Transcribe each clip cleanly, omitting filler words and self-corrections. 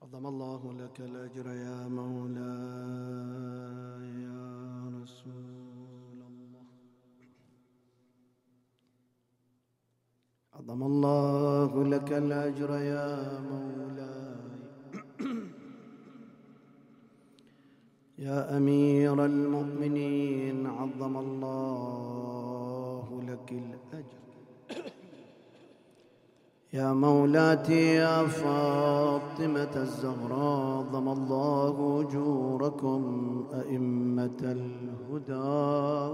عظم الله لك الأجر يا مولاي يا رسول الله. عظم الله لك الأجر يا مولاي يا أمير المؤمنين. عظم الله لك الأجر يا مولاتي يا فاطمة الزهراء. عظم الله أجوركم أئمة الهدى.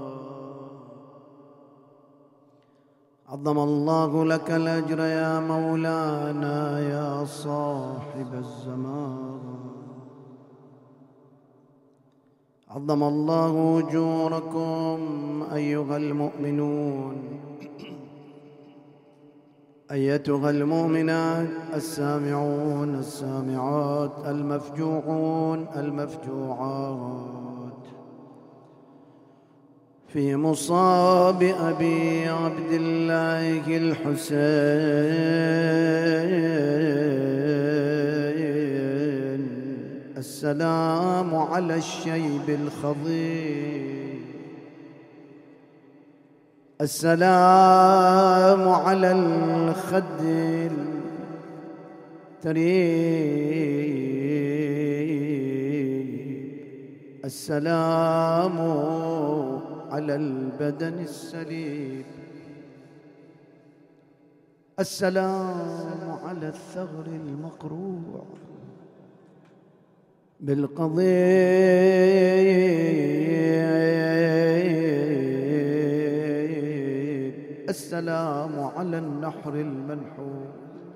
عظم الله لك الأجر يا مولانا يا صاحب الزمان. عظم الله أجوركم أيها المؤمنون أيتها المؤمنات السامعون السامعات المفجوعون المفجوعات في مصاب أبي عبد الله الحسين. السلام على الشيب الخضير. السلام على الخد التريب. السلام على البدن السليب. السلام على الثغر المقروع بالقضيب. السلام على النحر المنحور.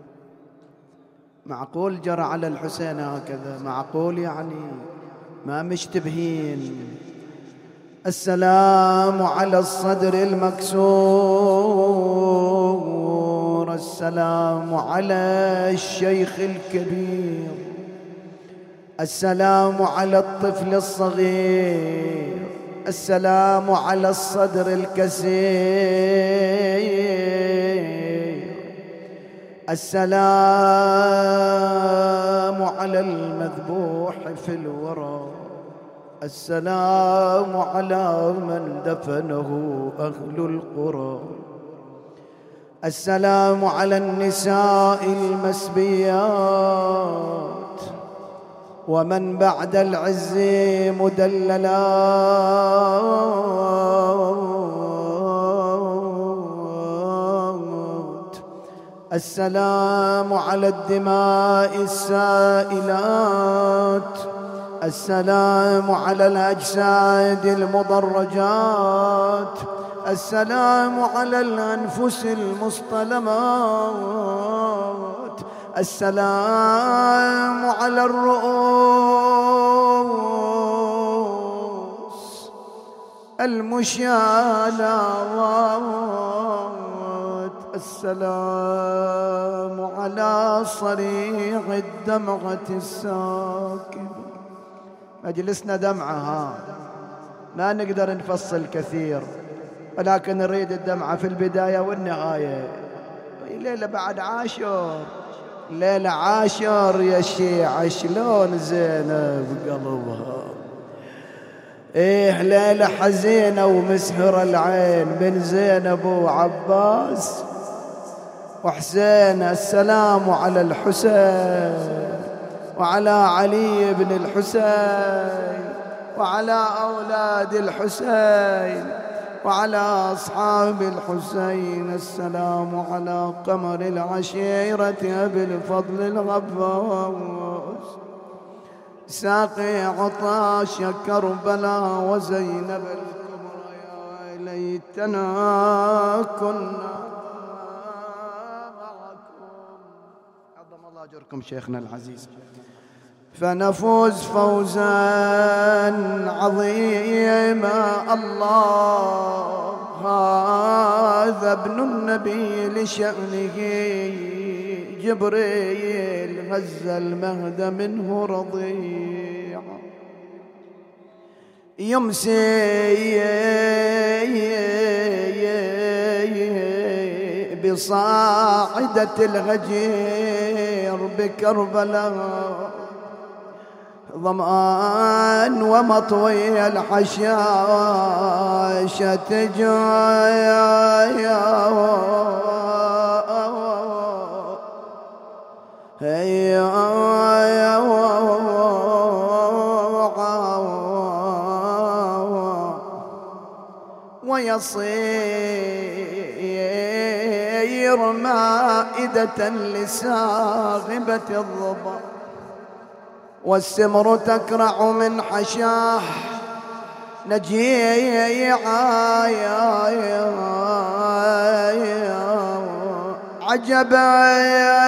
معقول جرى على الحسين هكذا؟ معقول يعني ما مشتبهين. السلام على الصدر المكسور. السلام على الشيخ الكبير. السلام على الطفل الصغير. السلام على الصدر الكسير. السلام على المذبوح في الورى. السلام على من دفنه أهل القرى. السلام على النساء المسبيات ومن بعد العز مدللات. السلام على الدماء السائلات. السلام على الأجساد المضرجات. السلام على الأنفس المصطلمات. السلام على الرؤوس المشالات. السلام على صريع الدمعة الساكنة. مجلسنا دمعة، ما نقدر نفصل كثير، ولكن نريد الدمعة في البداية والنهاية. ليلة بعد عاشر، ليلة عاشر يا شيعة، شلون زينب قلبها. ليلة حزينة ومسهر العين من زينب وعباس وحسين. السلام على الحسين وعلى علي بن الحسين وعلى أولاد الحسين وعلى أصحاب الحسين. السلام على قمر العشيرة أبي الفضل الغفاص ساقي عطاش كربلاء وزينب الكبرى. يا ليتنا كنا معكم. عظم الله أجركم شيخنا العزيز. فنفوز فوزا عظيما. الله هذا ابن النبي لشأنه جبريل غز المهد منه رضيع. يمسي بصاعدة الهجير بكربلاء ظمآن ومطوي الحشاشة جايا ويصير مائدة لساغبة الظبا، والسمر تكرع من حشاه نجيعا عجبا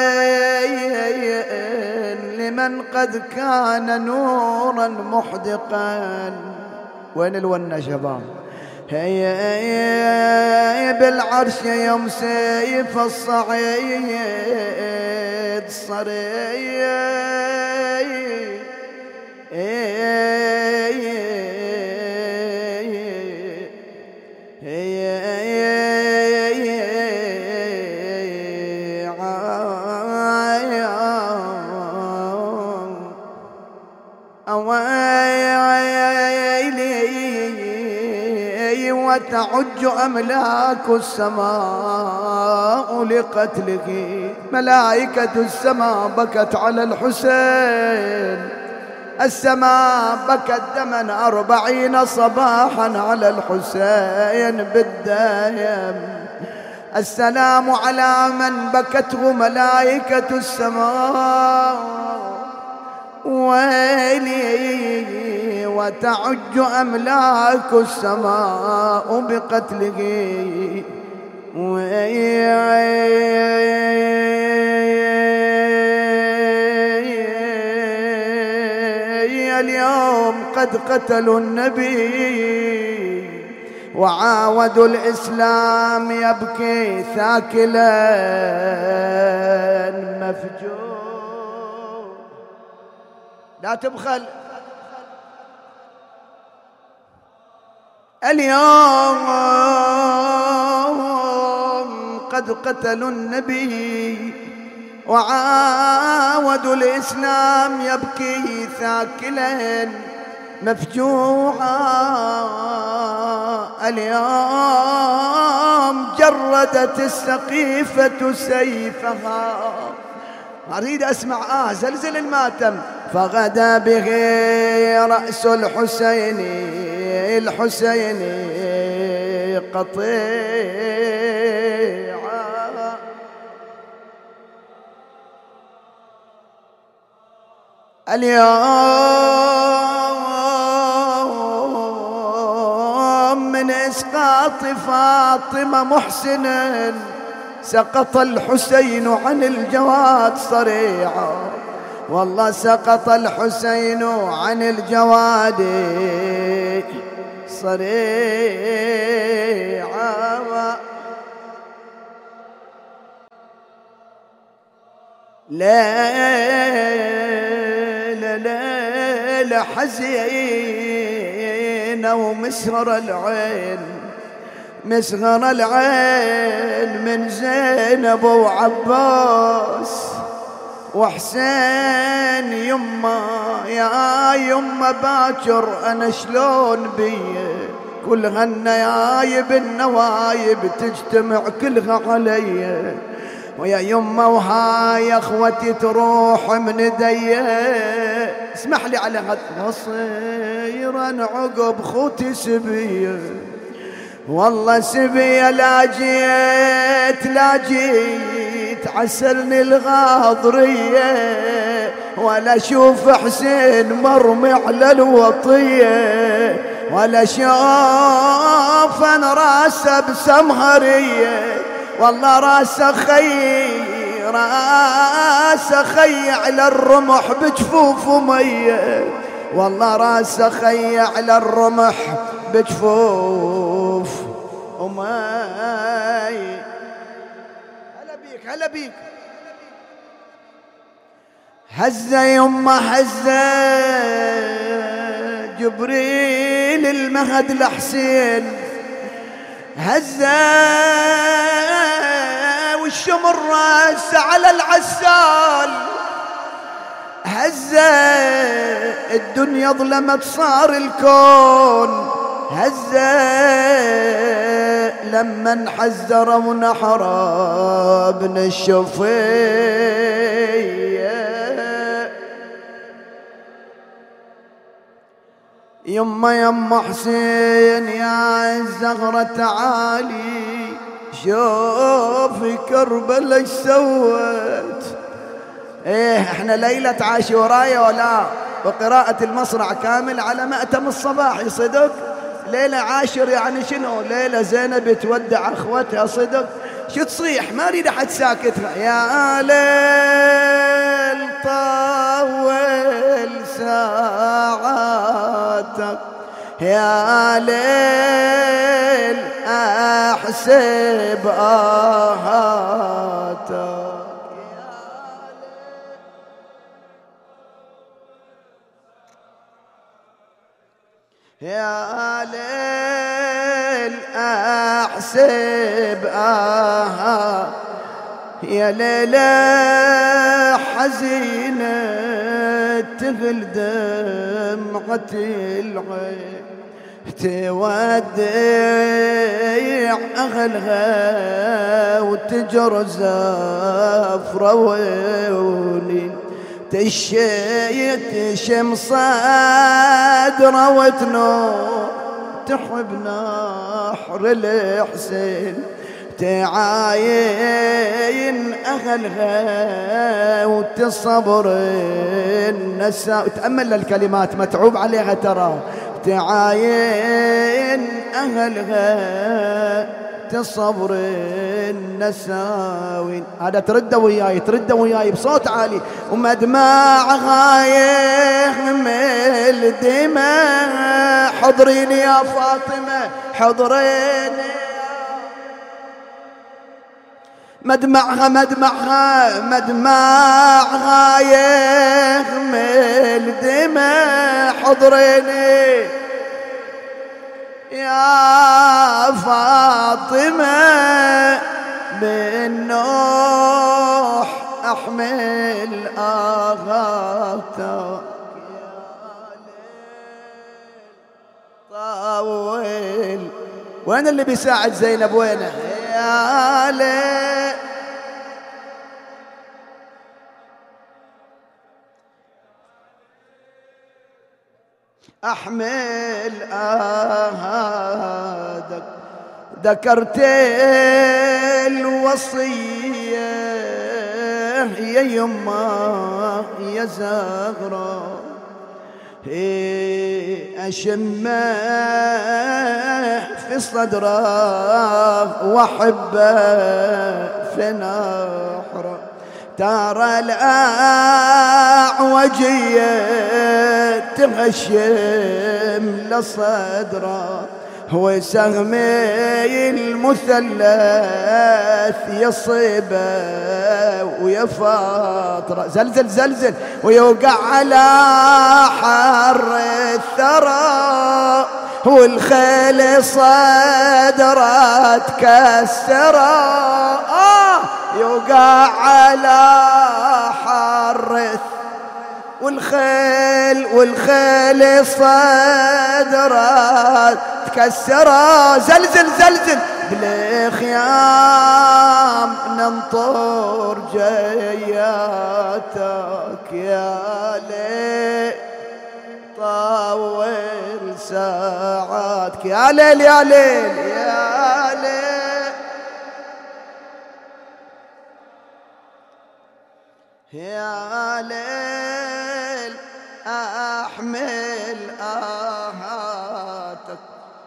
لمن قد كان نورا محدقا. وين الونة شباب؟ هي بالعرش يوم سيف الصعيد صريد وتعج أملاك السماء لقتله. ملائكة السماء بكت على الحسين، السماء بكت دما 40 صباحا على الحسين بالدايم. السلام على من بكته ملائكة السماء ويلي وتعج أملاك السماء بقتله. اليوم قد قتلوا النبي وعاودوا الإسلام يبكي ثاكلا مفجوع. لا تبخل. اليوم قد قتلوا النبي وعاودوا الإسلام يبكي ثاكلا مفجوعا. اليوم جردت السقيفة سيفها. أريد أسمع زلزل الماتم. فغدا به رأس الحسين قطيعا. اليوم من إسقاط فاطمة محسنا سقط الحسين عن الجواد صريعا. والله سقط الحسين عن الجواد صريعا. لا حزين ومسهر العين، مسهر العين من زينب وعباس وحسين. يما يا يما باكر أنا شلون بيه كل هالنيايب النوايب تجتمع كلها علي. ويا يما وهاي اخوتي تروح من يدي. اسمح لي على هاد مصيرا عقب خوتي سبيه. والله سبيه لا جيت عسلني الغاضرية ولا شوف حسين مرمي على الوطية ولا شوف أنا راسه بسمهرية. والله راسه خي على الرمح بجفوف مية. والله راسه خي على الرمح بجفوف ومي. هلا بيك هزة يما هزة جبريل المهد لحسين هزة والشمر راس على العسال هزة الدنيا ظلمت صار الكون هزة لما انحزر ونحر ابن الشفية يما حسين يا الزغرة تعالي شوفي كربلاء ايش سوت. ايه احنا ليلة عاشوراء ولا وقراءة المصرع كامل على مأتم الصباح صدق. ليلة عاشر يعني شنو؟ ليلة زينب تودع اخوتها صدق. شو تصيح؟ ما اريد احد ساكتها. يا ليل طول ساعاتك يا ليل احسب آهاتك يا ليل احسب يا ليلة حزينة تغل دمعة العين توديع أهلها وتجر زفرة وونين تشم صدره وتنور تحب نحر الحسين تعاين أهلها وتصبر النساء. تأمل الكلمات متعوب عليها ترى. تعاين أهلها تصبر النساوين. هذا ترد وياي بصوت عالي. ومدمعها يهمل دماء حضريني يا فاطمة حضريني مدمعها يهمل دماء حضريني يا فاطمة من نوح أحمل آغاتك طول. وين اللي بيساعد زينب وينه؟ يا ليل أحمل آهاتك ذكرت الوصية يا يما يا زغرة أشمه في صدره وأحبه في نحره ترى الأعوجية تغشم لصدره وسهمي المثلث يصيبه ويفاطره زلزل ويوقع على حر الثرى والخيل صدره تكسره يوقع على حر والخيل صدره تكسره زلزل بالخيام ننطر جياتك يا ليل طول ساعاتك يا ليل يا ليل يا ليل يا ليل أحمل آهاتك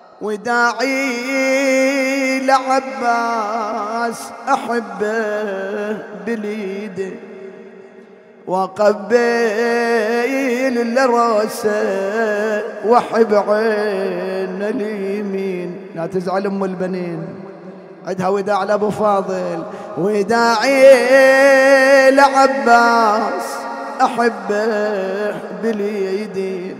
وداعي لعباس أحبه باليد وقبيل لراسه وحب عين اليمين. لا تزعل ام البنين عدها وداع لابو فاضل وداعي لعباس احبه باليدين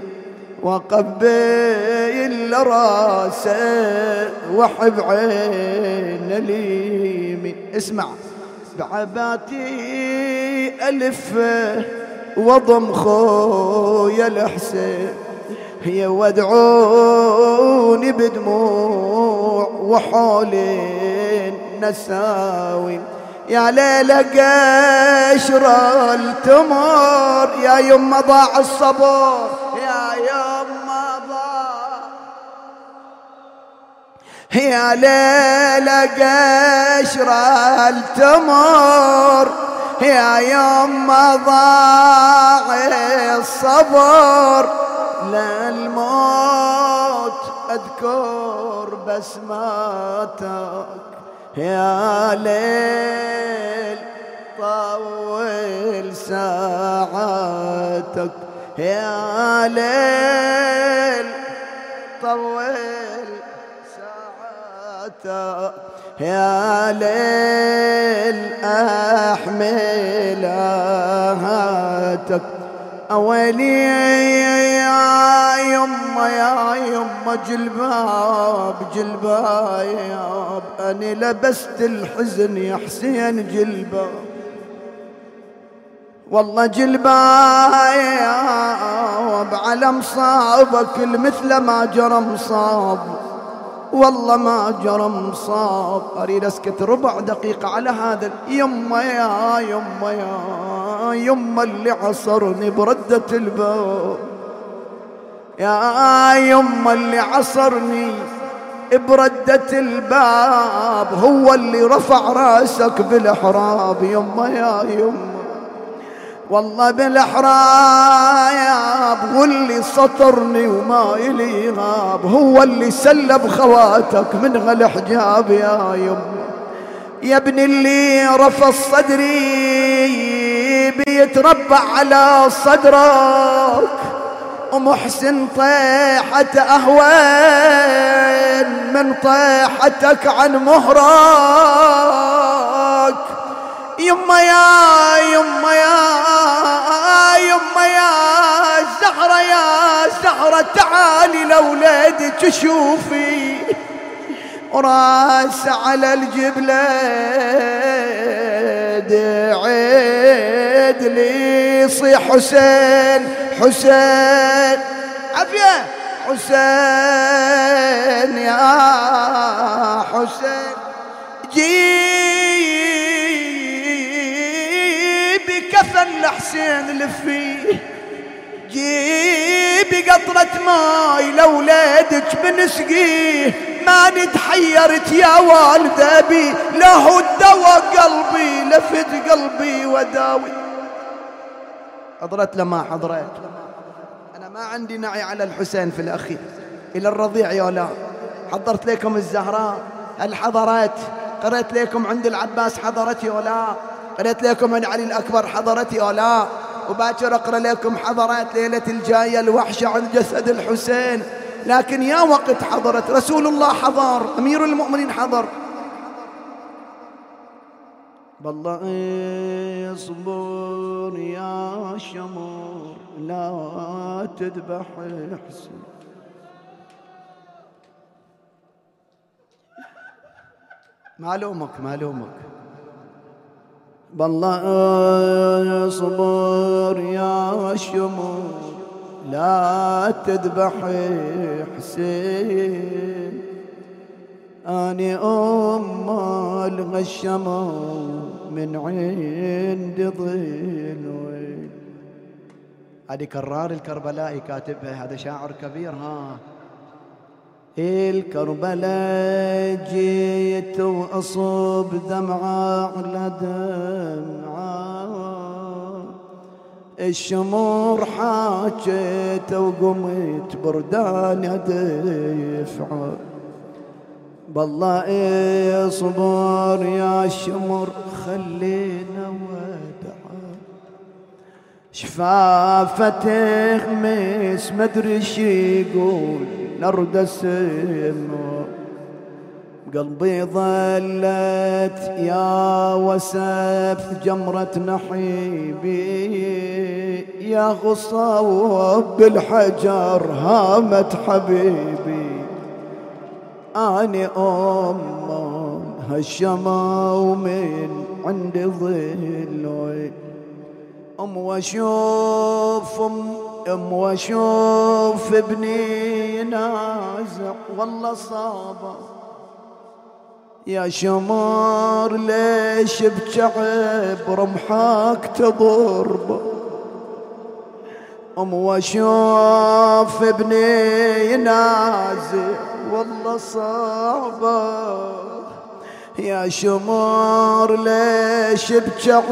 وقبيل لراسه وحب عين اليمين. اسمع بعباتي ألف وضم خويا الحسين، هي ودعوني بدموع وحولي النساوي. يا ليلة قشر التمر، يا يما ضاع الصبر، يا يما ضاع، يا ليلة قشر التمر، يا يما ضاع الصبر. للموت أذكر بسماتك يا ليل، طول ساعاتك يا ليل، طول ساعاتك يا ليل، أحمل آهاتك. أولي يا يما يا يما جلباب جلباب، أنا لبست الحزن يا حسين جلباب، والله جلباب على مصابك المثل ما جرى مصاب، والله ما جرى مصاب. أريد أسكت ربع دقيقة على هذا. يما يا يما يا يما اللي عصرني بردة الباب، يا يما اللي عصرني بردة الباب، هو اللي رفع راسك بالحراب. يما يا يما والله بالحراب، واللي سطرني وما إلي غاب، هو اللي سلب خواتك من هالحجاب. يا يما يا ابن اللي رفع صدري بيتربع على صدرك، ومحسن طيحة أهوين من طيحتك عن مهرك. يما يا يما يا يما يا زهرة يا زهرة، تعالي لولادك شوفي، وراس على الجبلة عيد لي صيح حسين حسين عافية حسين يا حسين. جيبي كفن لحسين لفيه، جيبي قطرة ماي لولادك بنسقيه، ما نتحيرت يا والدة بي، له الدواء قلبي لفت قلبي وداوي. حضرت لما حضرت، أنا ما عندي نعي على الحسين في الأخير إلى الرضيع يولا. حضرت لكم الزهراء، هل حضرت؟ قرأت لكم عند العباس حضرت يولا؟ قرأت لكم عن علي الأكبر حضرت يولا؟ وباكر أقرأ لكم حضرت ليلة الجاية الوحشة عن جسد الحسين. لكن يا وقت حضرت رسول الله حضر، أمير المؤمنين حضر. بالله اصبر يا شمر لا تذبح حسين. معلومك معلومك. بالله اصبر يا شمر لا تذبح حسين، أني الغشمة من عند ظل. هذه كرار الكربلائي كاتبها، هذا شاعر كبير. ها الكربلاء جيت وأصب دمعة على دمعة، الشمور حاجت وقمت بردان دفعة. بالله اصبر يا شمر خلينا ودعا، شفافته مس مدري شي يقول نرد السمو. قلبي ظلت يا وسف جمرة نحيبي، يا غصوب بالحجر هامت حبيبي. أنا هالشما ومن عند ظل، واشوف ابني ينازع والله صابه، يا شمر ليش بشعب رمحك تضربه، واشوف ابني ينازع والله صعبه، يا شمر ليش بشعب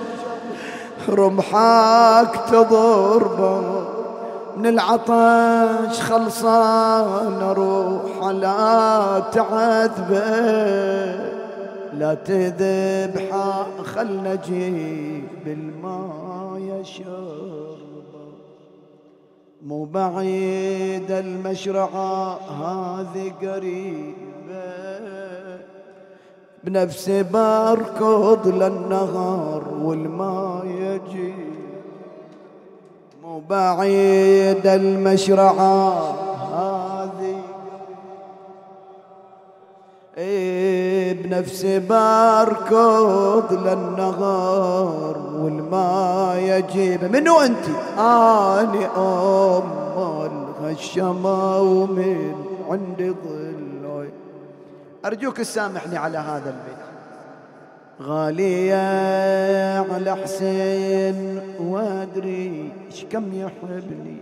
رمحك تضربه، من العطش خلصان اروح لا تعذبه، لا تذبحه خلنا اجيب الماء يشربه، مو بعيد المشرعة هذه قريبة، بنفسي بركض للنهر والماء يجي، مو بعيد المشرعة هذه، بنفسي بركض للنهر والماء يجيب. منو انت؟ اني ام الغشمة ومن عندي ظل. ارجوك تسامحني على هذا البيت. غالية على حسين وادري ايش كم يحبني،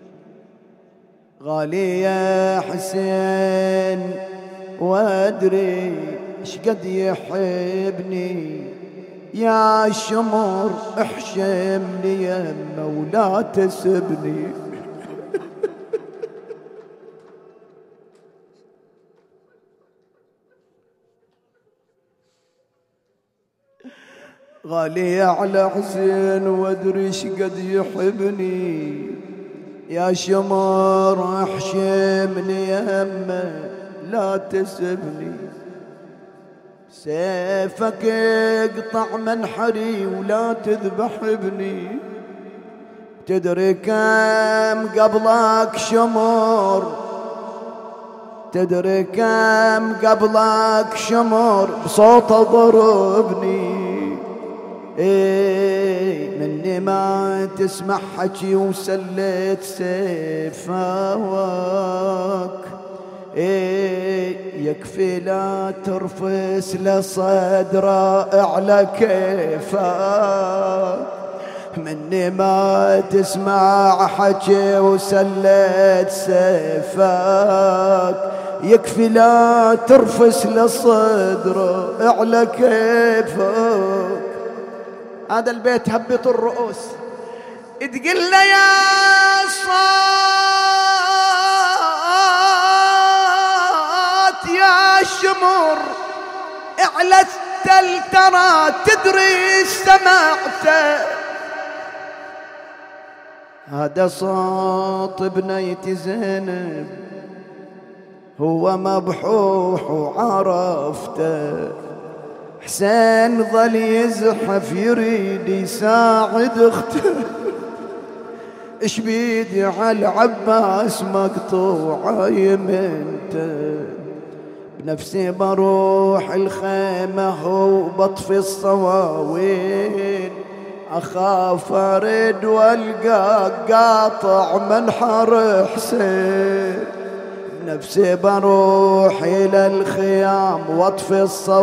غالية حسين وادري ايش قد يحبني، يا شمر احشمني يمه ولا تسبني. غالية على حسين وادري ايش قد يحبني، يا شمر احشمني يمه لا تسبني، سيفك اقطع منحري ولا تذبح ابني، تدري كم قبلك شمر، تدري كم قبلك شمر بصوت ضربني، مني ما تسمع حكي وسليت سيفاك، يكفي لا ترفس لصدره على كيفك، مني ما تسمع حكي وسليت سيفك، يكفي لا ترفس لصدره على كيفك. هذا البيت هبط الرؤوس، تقل له يا صوت يا شمر اعلى التل ترى تدري سمعته، هذا صوت بنيتي زينب هو مبحوح وعرفته، حسين ظل يزحف يريد يساعد اخته، اش بيدي على عباس مقطوعه يمنته، بنفسي بروح الخيمه وبطفي الصواوين، اخاف ارد والقى قاطع منحر حسين، نفسي بروح إلى الخيام واطفي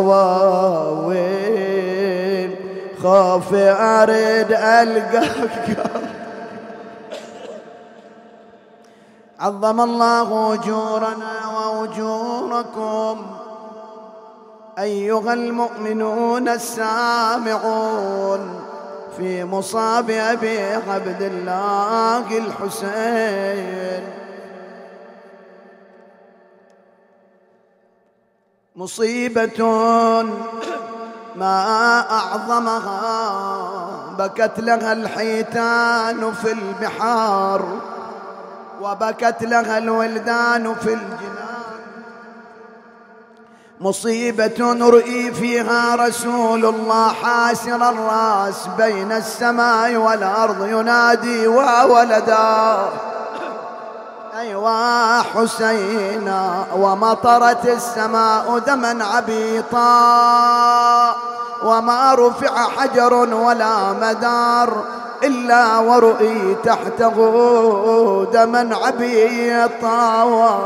الصواوين، خافي أريد ألقاك. عظم الله أجورنا وأجوركم أيها المؤمنون السامعون في مصاب أبي عبد الله الحسين. مصيبة ما أعظمها بكت لها الحيتان في البحار، وبكت لها الولدان في الجنان، مصيبة رؤي فيها رسول الله حاسر الرأس بين السماء والأرض ينادي وولدا أيوا حسينا، ومطرت السماء دما عبيطا، وما رفع حجر ولا مدار إلا ورؤي تحته دما عبيطا.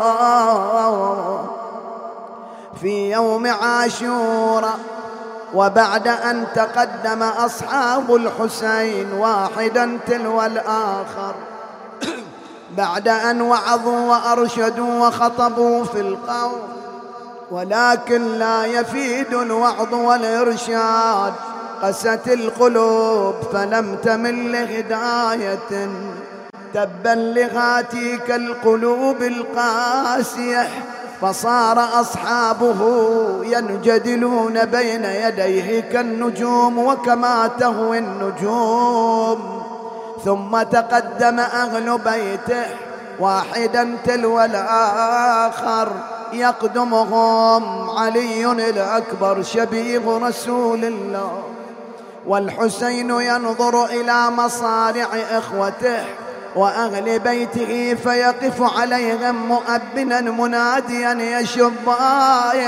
في يوم عاشوراء وبعد أن تقدم أصحاب الحسين واحدا تلو الآخر بعد أن وعظوا وأرشدوا وخطبوا في القوم، ولكن لا يفيد الوعظ والإرشاد، قست القلوب فلم تمل لهداية. تبا لهاتيك القلوب القاسية، فصار أصحابه ينجدلون بين يديه كالنجوم وكما تهوي النجوم. ثم تقدم أهل بيته واحدا تلو الآخر، يقدمهم علي الأكبر شبيه رسول الله، والحسين ينظر إلى مصارع إخوته وأهل بيته فيقف عليهم مؤبنا مناديا: يا شبان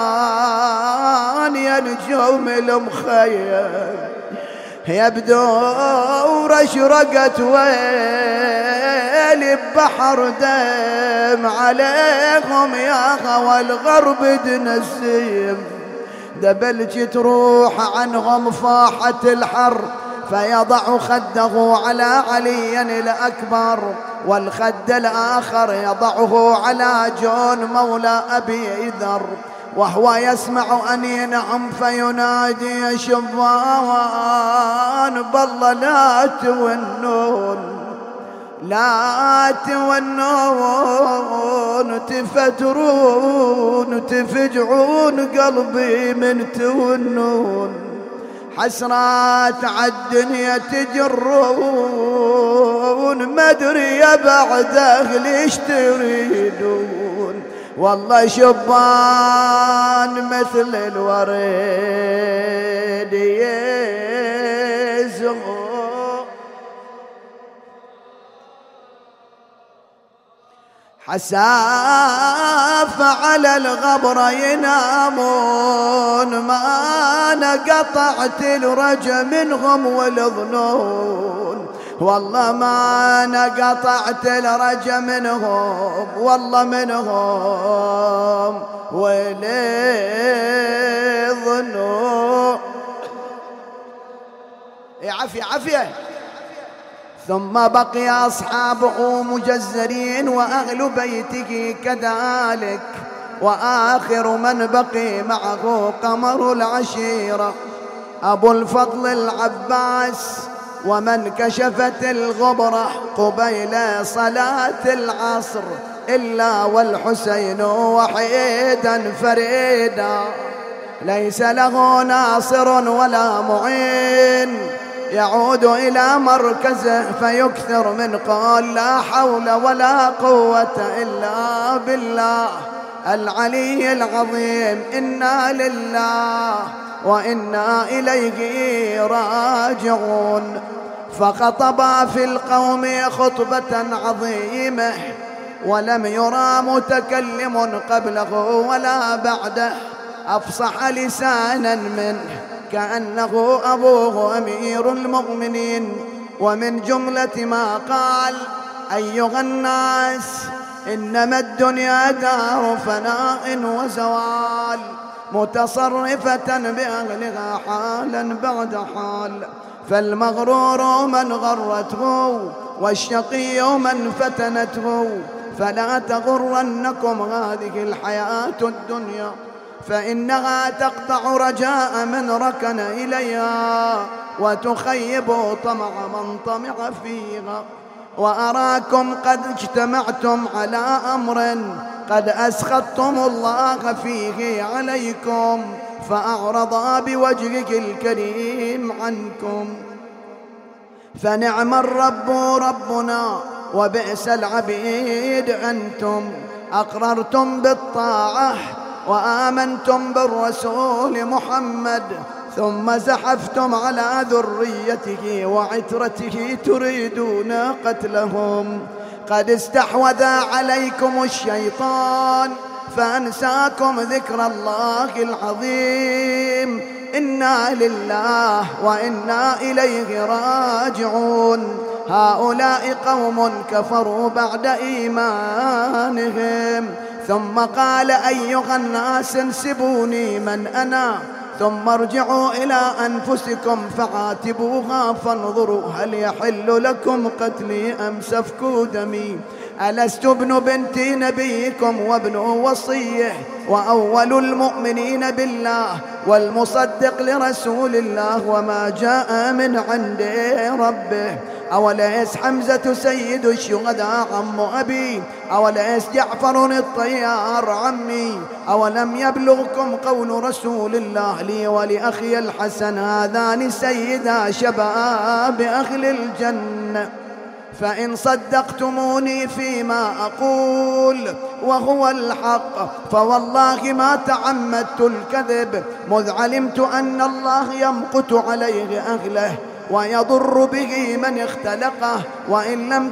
يا نجوم المخيم، يبدو رشرقت ويلي ببحر دم عليهم يا غوى الغرب دنسيم. دبلج تروح عنهم فاحت الحر، فيضع خده على علي الأكبر، والخد الآخر يضعه على جون مولى أبي ذر، وهو يسمع أنينهم فينادي: يا شبان بالله لا تونون، لا تونون، تفترون تفجعون قلبي من تونون، حسرات عالدنيا تجرون، ما ادري بعده ليش تريدون. والله شبان مثل الورد يزهو، حساف على الغبر ينامون، ما أنا قطعت الرجا منهم والظنون، والله ما أنا قطعت الرجا منهم، والله منهم والظنون. عافية عافية. ثم بقي أصحابه مجزرين وأهل بيته كذلك، وآخر من بقي معه قمر العشيرة أبو الفضل العباس، ومن كشفت الغبرة قبيل صلاة العصر إلا والحسين وحيدا فريدا، ليس له ناصر ولا معين، يعود إلى مركزه فيكثر من قول: لا حول ولا قوة إلا بالله العلي العظيم، إنا لله وإنا إليه راجعون. فخطبا في القوم خطبة عظيمة، ولم يرى متكلم قبله ولا بعده أفصح لسانا منه، كأنه أبوه أمير المؤمنين. ومن جملة ما قال: أيها الناس، إنما الدنيا دار فناء وزوال، متصرفة بأهلها حالا بعد حال، فالمغرور من غرته والشقي من فتنته، فلا تغرنكم هذه الحياة الدنيا، فإنها تقطع رجاء من ركن إليها وتخيب طمع من طمع فيها. وأراكم قد اجتمعتم على أمر قد أسخطتم الله فيه عليكم، فأعرض بوجهه الكريم عنكم، فنعم الرب ربنا وبئس العبيد أنتم، أقررتم بالطاعة وآمنتم بالرسول محمد، ثم زحفتم على ذريته وعترته تريدون قتلهم. قد استحوذ عليكم الشيطان فأنساكم ذكر الله العظيم، إنا لله وإنا إليه راجعون. هؤلاء قوم كفروا بعد إيمانهم. ثم قال أيها الناس انسبوني من أنا ثم ارجعوا إلى أنفسكم فعاتبوها فانظروا هل يحل لكم قتلي أم سفك دمي. ألست ابن بنت نبيكم وابن وصيه وأول المؤمنين بالله والمصدق لرسول الله وما جاء من عند ربه. أوليس حمزة سيد الشهداء عم أبي؟ أوليس جعفر الطيار عمي؟ أولم يبلغكم قول رسول الله لي ولأخي الحسن هذان سيدا شباب أهل الجنة؟ فإن صدقتموني فيما أقول وهو الحق فوالله ما تعمدت الكذب مذ علمت أن الله يمقت عليه أهله ويضر به من اختلقه. وإن لم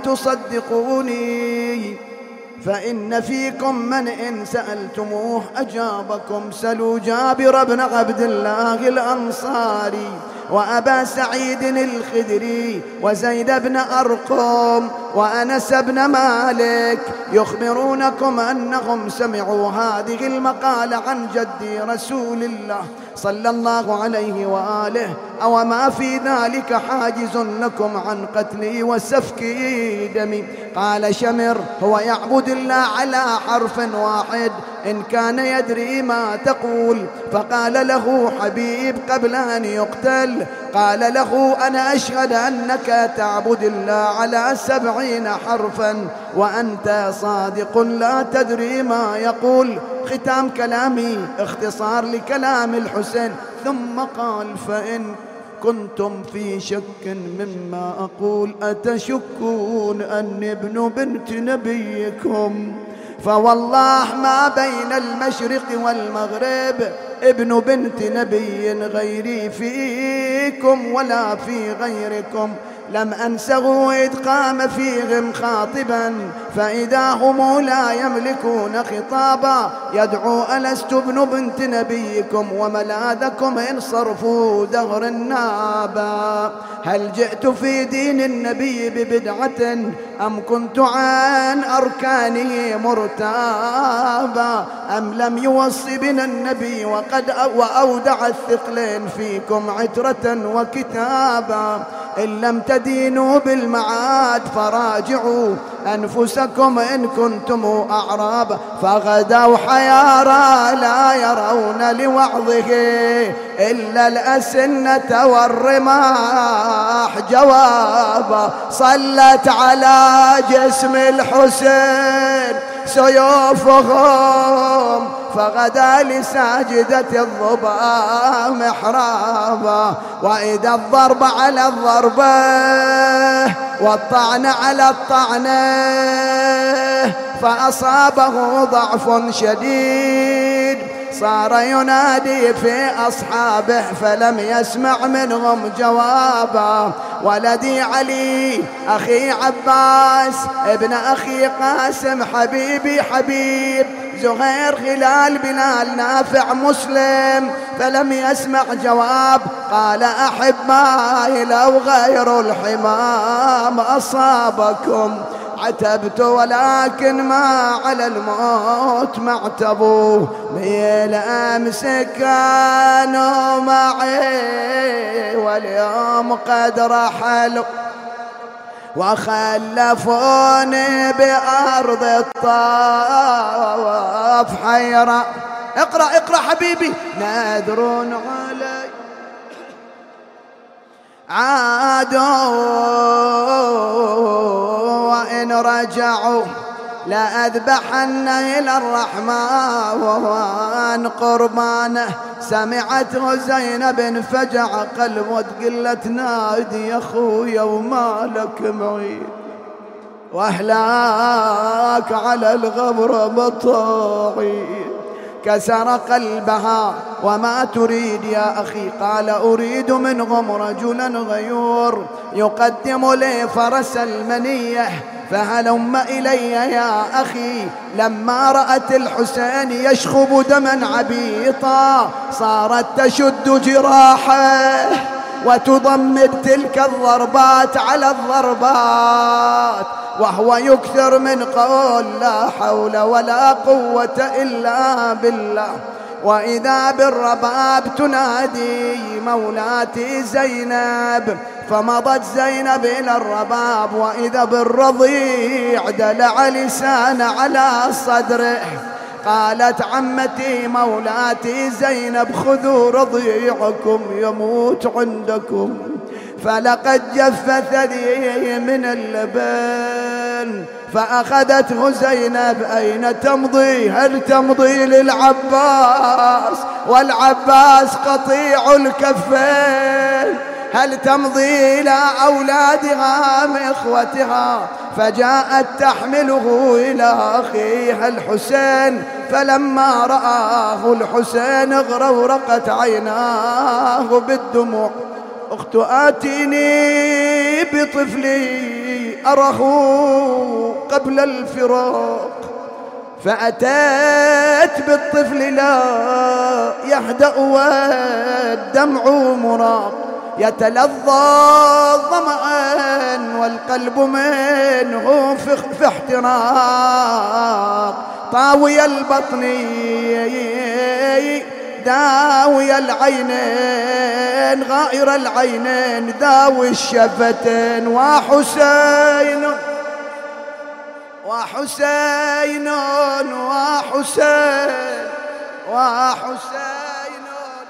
تصدقوني فإن فيكم من إن سألتموه أجابكم. سلوا جابر بن عبد الله الأنصاري وأبا سعيد الخدري وزيد بن أرقم وأنس بن مالك يخبرونكم أنهم سمعوا هذه المقالة عن جدي رسول الله صلى الله عليه وآله. أو ما في ذلك حاجز لكم عن قتلي وسفك دمي؟ قال شمر هو يعبد الله على حرف واحد إن كان يدري ما تقول. فقال له حبيب قبل أن يقتل قال له أنا أشهد أنك تعبد الله على 70 حرفا وأنت صادق لا تدري ما يقول. ختام كلامي اختصار لكلام الحسين. ثم قال فإن كنتم في شك مما أقول أتشكون أني ابن بنت نبيكم فوالله ما بين المشرق والمغرب ابن بنت نبي غيري فيكم ولا في غيركم. لم أنسه إذ قام فيهم خاطبا فإذا هم لا يملكون خطابا يدعو ألست ابن بنت نبيكم وملاذكم إن صرفوا دهر النابا. هل جئت في دين النبي ببدعة أم كنت عن أركانه مرتابا أم لم يوص بنا النبي وأودع الثقلين فيكم عترة وكتابا. إن لم تدينوا بالمعاد فراجعوا أنفسكم إن كنتم أعراب. فغدوا حيارى لا يرون لوعظه إلا الأسنة والرماح جوابا. صلت على جسم الحسين سيوفهم فغدا لساجدة الظبا محرابا. وإذا الضرب على الضربة والطعن على الطعنة فأصابه ضعف شديد صار ينادي في أصحابه فلم يسمع منهم جوابا. ولدي علي أخي عباس ابن أخي قاسم حبيبي حبيب زهير خلال بلال نافع مسلم فلم يسمع جواب. قال أحبائي لو غير الحمام أصابكم عتبت ولكن ما على الموت معتبوا. ميل أمس كانوا معي واليوم قد رحلوا وخلفوني بأرض الطاف حيرة. اقرأ حبيبي. نادر علي عادوا وإن رجعوا لأذبحن إلى الرحمن قربانه. سمعته زينب فجع قلب قلت نادي يا خويا وما لك معين وأهلاك على الغبر مطاعين. كسر قلبها وما تريد يا أخي؟ قال أريد منهم رجلا غيور يقدم لي فرس المنية فهلم إلي يا أخي. لما رأت الحسين يشخب دما عبيطا صارت تشد جراحه وتضمد تلك الضربات على الضربات، وهو يكثر من قول لا حول ولا قوة إلا بالله. وإذا بالرباب تنادي مولاتي زينب، فمضت زينب إلى الرباب وإذا بالرضيع دلع لسان على صدره. قالت عمتي مولاتي زينب خذوا رضيعكم يموت عندكم. فلقد جف ثديه من اللبن، فأخذته زينب أين تمضي؟ هل تمضي للعباس والعباس قطيع الكفين؟ هل تمضي إلى أولادها من إخوتها؟ فجاءت تحمله إلى أخيها الحسين، فلما رآه الحسين اغرورقت عيناه بالدموع. أخت آتيني بطفلي أره قبل الفراق، فأتيت بالطفل لا يهدأ والدمع مراق، يتلظى ظمأ والقلب منه في احتراق. طاوي البطن داوي العينين غائر العينين داوي الشفتين. وحسين وحسين وحسين وحسين.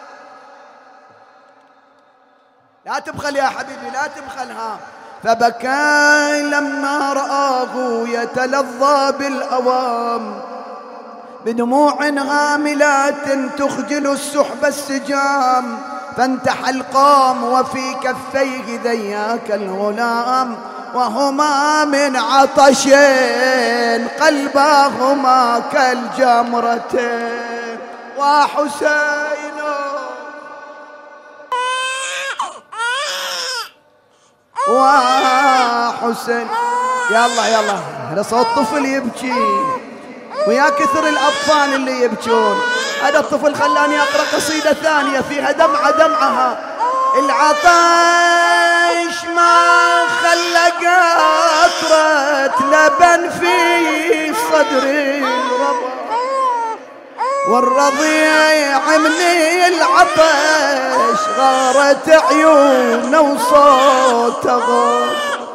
لا تبخل يا حبيبي لا تبخلها. فبكى لما رآه يتلظى بالأوام بدموع غاملات تخجل السحب السجام. فانتحى القام وفي كفيه ذياك الغلام، وهما من عطشين قلباهما كالجمرتين. وحسين وحسين. يلا يلا هذا صوت طفل يبكي، ويا كثر الأطفال اللي يبكون. هذا الطفل خلاني أقرأ قصيدة ثانية فيها دمعة دمعها. العطش ما خلى قطرة لبن في صدري الربا، والرضيع من العطش غارت عيونه وصوته غار.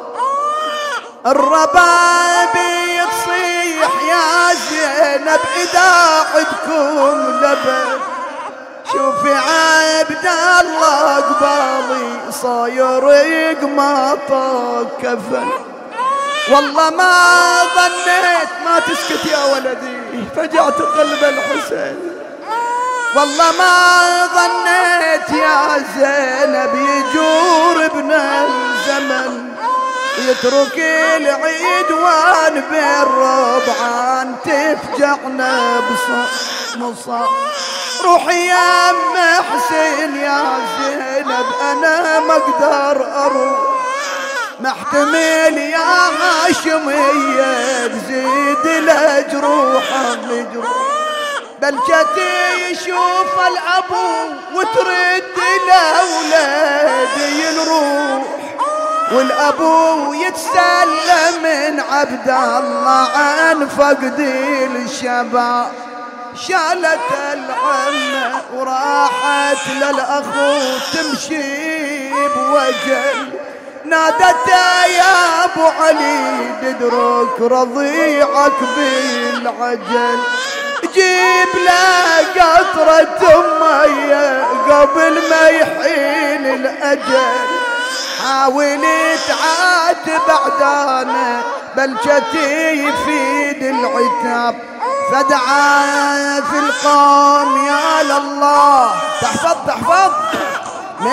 الرباب يصيح يا زينب إذا عدكم لبن. شوفي عبد الله قبالي صاير يقمط كفن. والله ما ظنيت ما تسكت يا ولدي فجعت قلب الحسين. والله ما ظنيت يا زينب يجور ابن الزمن يترك العيد وان بالربعان تفجعنا بصمصا. روحي يا ام حسين يا زينب انا ما اقدر اروح، محتمل يا هاشمية تزيد الجروح الجروح. بلجتي يشوف الابو وترد الاولاد الروح، والابو يتسلم من عبد الله عن فقد الشباب. شالت العمة وراحت للأخو تمشي بوجل، نادته يا ابو علي تدرك رضيعك بالعجل. جيب له قطرة مية قبل ما يحين الأجل. حاول تعاتب عدانه بلجتي يفيد العتاب. فدعا في القوم يا لله تحفظ من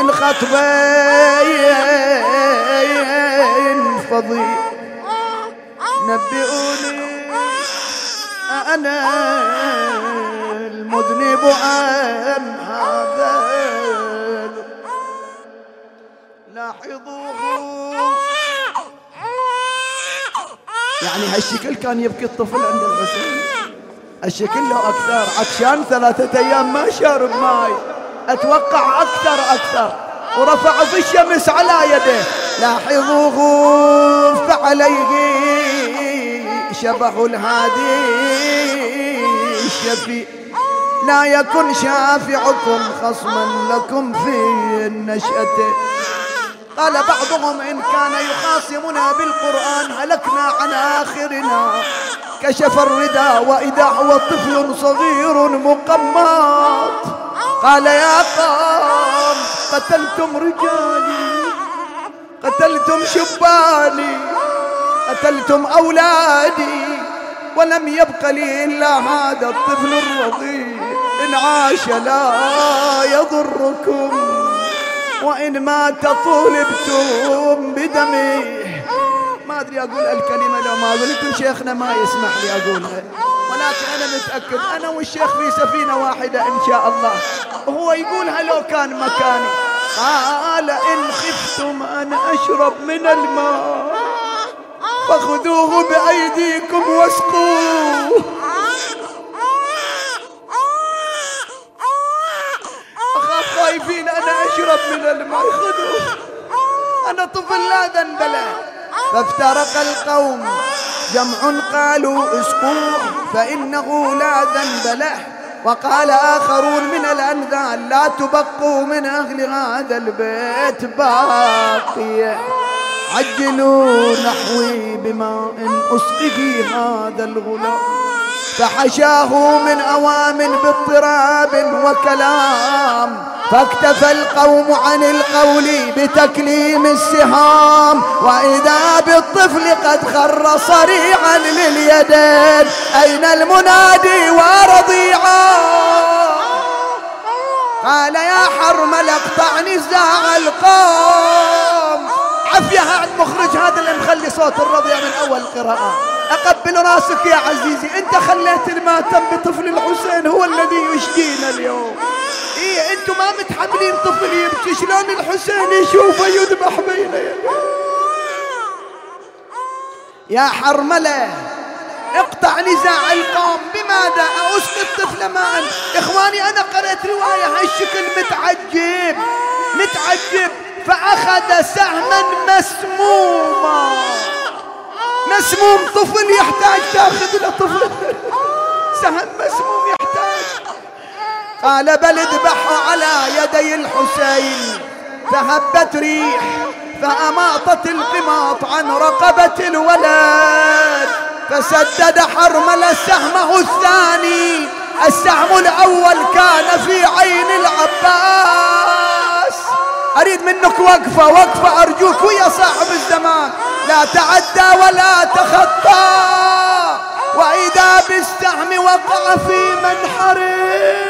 خطبين فضي. نبئوني أنا المذنب أم هذا؟ لاحظوه يعني هالشكل كان يبكي الطفل عند الحسين، الشكل له أكثر. عطشان 3 أيام ما شرب ماي، أتوقع أكثر. ورفع في الشمس على يده. لاحظوه فعليه شبه الهادي الشفيع، لا يكن شافعكم خصما لكم في النشأة. قال بعضهم إن كان يخاصمنا بالقرآن هلكنا عن آخرنا. كشف الرداء وإذا هو طفل صغير مقمط. قال يا قوم قتلتم رجالي، قتلتم شباني، قتلتم أولادي، ولم يبق لي إلا هذا الطفل الرضيع. إن عاش لا يضركم، وإن مات طولبتم بدمه. ما أدري أقول الكلمة لو ما قلت شيخنا ما يسمح لي أقولها، ولكن أنا متأكد أنا والشيخ في سفينة واحدة إن شاء الله، وهو يقولها لو كان مكاني. قال إن خفتم أن أشرب من الماء فخذوه بأيديكم واسقوه. أخاف خايفين أنا أشرب من الماء، خذوه، أنا طفل لا ذنب له. فافترق القوم، جمع قالوا اسقوه فإنه لا ذنب له، وقال آخرون من الأنذال لا تبقوا من أهل هذا البيت باقية، عجلوا نحوي بماء أسقي هذا الغلام. فحشاه من أوام باضطراب وكلام، فاكتفى القوم عن القول بتكليم السهام. وإذا بالطفل قد خر صريعا لليدين، أين المنادي ورضيعا؟ قال يا حرمل اقطع نزاع القوم. عفيها عن مخرج هذا اللي مخلي صوت الرضيع من أول قراءة. أقبل راسك يا عزيزي، أنت خليت الماتم بطفل الحسين هو الذي يشجينا اليوم. إيه أنتم ما متحملين طفل يبكي، شلون الحسين يشوفه يذبح بين يديه؟ يا حرملة اقطع نزاع القوم. بماذا أسقي الطفل ماء؟ إخواني أنا قرأت رواية هالشكل متعجب. فأخذ سهما مسموما. مسموم، طفل يحتاج تاخذ له طفل سهم مسموم يحتاج. قال بل اذبحوا على يدي الحسين. فهبت ريح فأماطت القماط عن رقبة الولد، فسدد حرمل سهمه الثاني. السهم الأول كان في عين العباس. أريد منك وقفة أرجوك ويا صاحب الزمان، لا تعدى ولا تخطى. وإذا بالسهم وقع في منحره.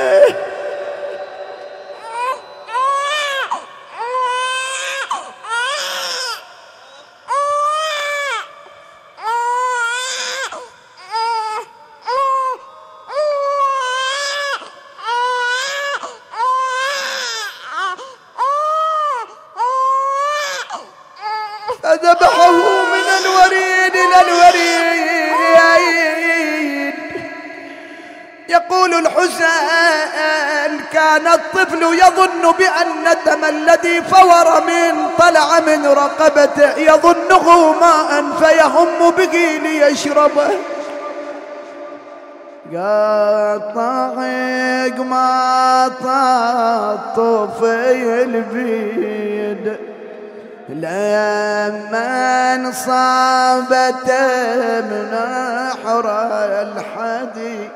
فذبحه من الوريد إلى الوريد. يقول الحسين كان الطفل يظن بأن الدم الذي فور طلع من رقبته يظنه ماء فيهم به ليشربه. قاطع الطفل بيد لما انصابته من نحر الحديد.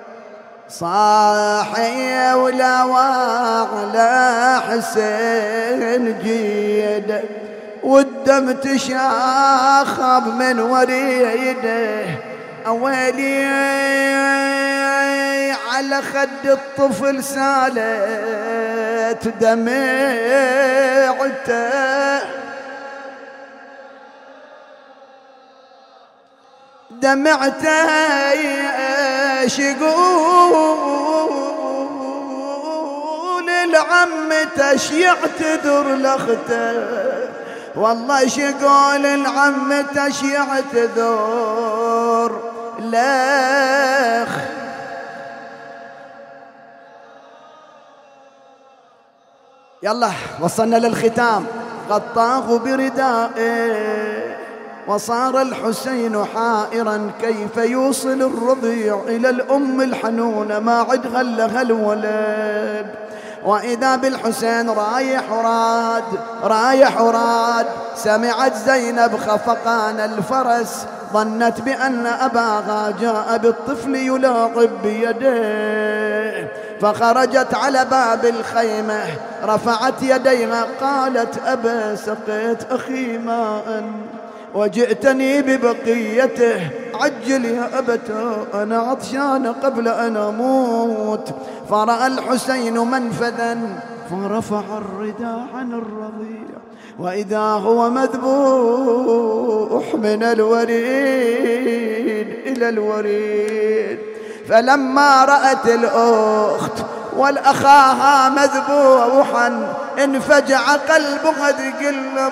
صاحي ولو على حسين جيد، والدم تشاخب من وريده. أولي على خد الطفل سالت دمعته ايش يقول العم تش يعتذر لاخته. والله شقول العم تشيع تذور لخ. يلا وصلنا للختام. غطاه بردائه وصار الحسين حائرا كيف يوصل الرضيع إلى الأم الحنونة ما عد غلها الولد. وإذا بالحسين رايح وراد سمعت زينب خفقان الفرس ظنت بأن أباها جاء بالطفل يلاعب بيديه فخرجت على باب الخيمة رفعت يديها قالت أبا سقيت أخي ماء وجئتني ببقيته عجل يا أبتا أنا عطشان قبل أن أموت. فرأى الحسين منفذا فرفع الرداء عن الرضيع وإذا هو مذبوح من الوريد إلى الوريد. فلما رأت الأخت والأخاها مذبوحا انفجع قلبها تقلب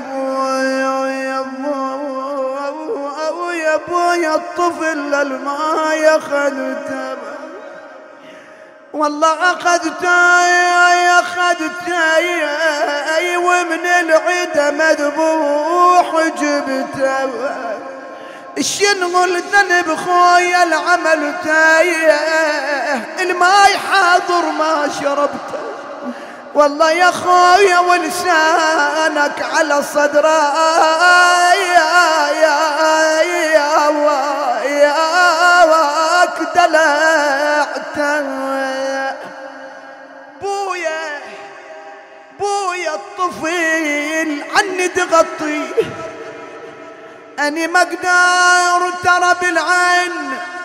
يا ابويا الطفل الماء أخذته والله أخذته ومن العدة مذبوح جبته الشنو الذنب خويا العمل الماء حاضر ما شربته والله يا خويا ولسانك على صدره يا دلعته بويا الطفل عني تغطيه أني ما أقدر ترى بالعين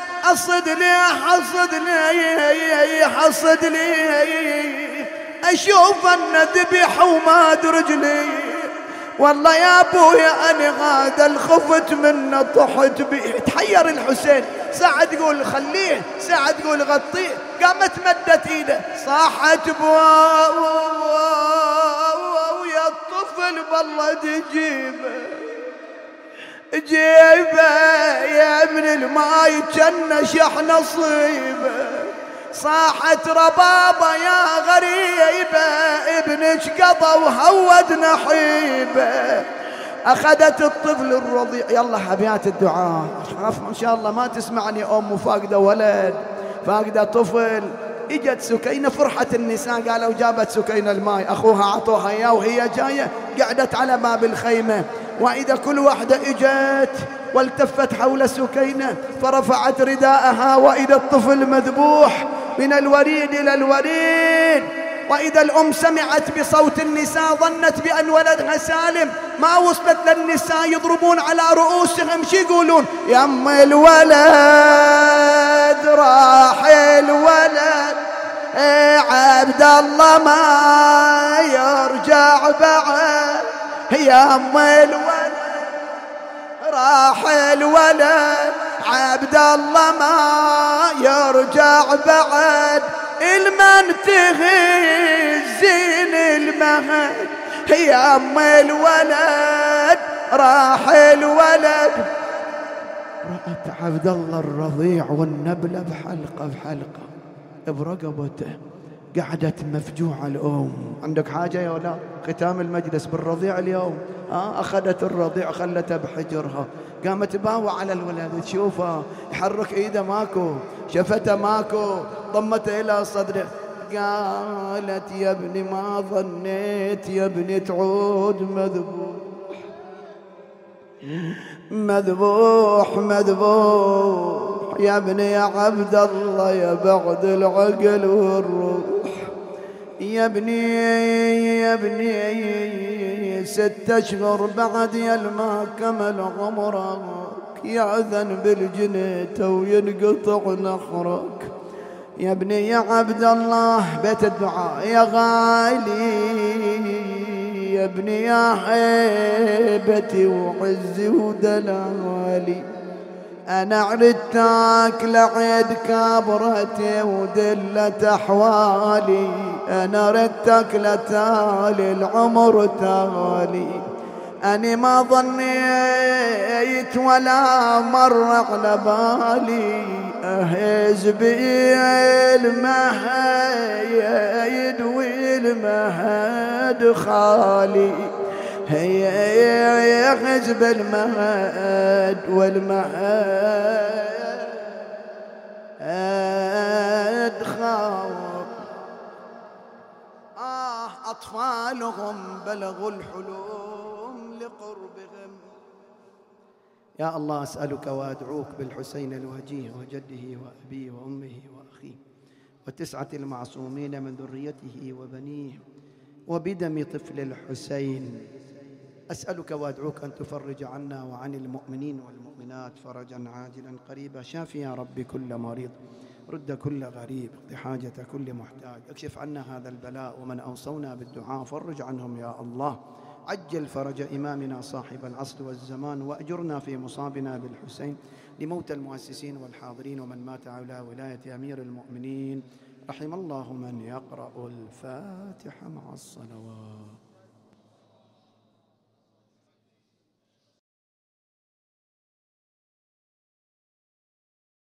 حصد لي أشوف أن ذبح وما رجلي والله يا أبويا أنا هذا الخفت منه طحت بيه. تحير الحسين ساعة تقول خليه ساعة تقول غطيه قامت مدت إيده صاحت يا الطفل بالله تجيبه يا من الماي كان شح نصيبه. صاحت ربابة يا غريبة ابنك قضى وهود نحيبه. أخذت الطفل الرضيع. يلا حبيات الدعاء خاف إن شاء الله ما تسمعني أم فاقدة ولد فاقدة طفل. اجت سكينة فرحة النساء قالوا جابت سكينة الماء أخوها عطوها إياه وهي جاية قعدت على باب الخيمة وإذا كل واحدة اجت والتفت حول سكينة فرفعت رداءها وإذا الطفل مذبوح من الوريد إلى الوريد. وإذا الأم سمعت بصوت النساء ظنت بأن ولدها سالم ما وصلت للنساء يضربون على رؤوسهم شي يقولون يا أم الولد راح الولد عبد الله ما يرجع بعد يا أم الولد راح الولد عبد الله ما يرجع بعد المنتهي زين المهد يا أم الولد راح الولد. رأت عبد الله الرضيع والنبلة بحلقة برقبته قعدت مفجوعة الأم. عندك حاجة يا ولا ختام المجلس بالرضيع اليوم أخذت الرضيع خلته بحجرها قامت باوى على الولد تشوفه يحرك ايده ماكو شفته ماكو ضمته الى صدره قالت يا ابني ما ظنيت يا ابني تعود مذبوح يا ابني يا عبد الله يا بعد العقل والروح يا ابني 6 أشهر بعد يلما كمل عمرك يأذن بالجنيت وينقطع نحرك يا ابني يا عبد الله. بيت الدعاء يا غالي يا ابني يا هيبتي وعزي ودلالي أنا عرفتك لعيد كبرتي ودلت أحوالي أنا ردتك لتالي العمر تالي أني ما ظنيت ولا مر على بالي أهز بالمهد والمهد خالي، هي حزب المهد والمهد خالي. أطفالهم بلغوا الحلم لقربهم. يا الله أسألك وأدعوك بالحسين الوجيه وجده وأبيه وأمه وأخيه والتسعة المعصومين من ذريته وبنيه وبدم طفل الحسين، أسألك وأدعوك أن تفرج عنا وعن المؤمنين والمؤمنات فرجا عاجلا قريبا. شافي يا رب كل مريض، رد كل غريب، اقض حاجة كل محتاج، اكشف عنا هذا البلاء ومن أوصونا بالدعاء فرج عنهم يا الله. عجل فرج إمامنا صاحب العصر والزمان، وأجرنا في مصابنا بالحسين. لموت المؤسسين والحاضرين ومن مات على ولاية أمير المؤمنين، رحم الله من يقرأ الفاتحة مع الصلوات.